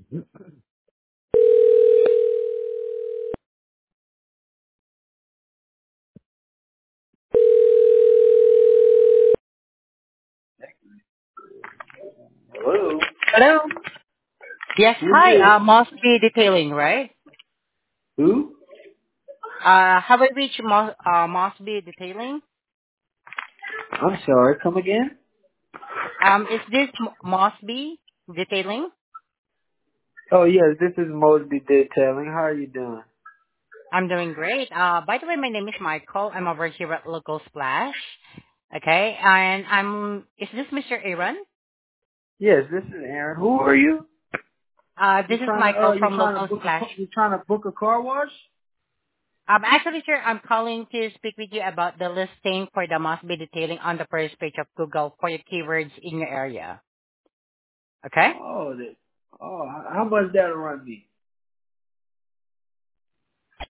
Hello? Hello. Yes, Who's hi. this? Mosby Detailing, right? Who? Have I reached Mosby Detailing? I'm sorry, come again? Is this Mosby Detailing? Oh, yes, this is Mosby Detailing. How are you doing? I'm doing great. By the way, my name is Michael. I'm over here at Local Splash. Okay, and is this Mr. Aaron? Yes, this is Aaron. Who are you? This is Michael You from trying to Local Splash. you trying to book a car wash? Actually, sir, I'm calling to speak with you about the listing for the Mosby Detailing on the first page of Google for your keywords in your area. Okay? Oh, that. Oh, how much that'll run me?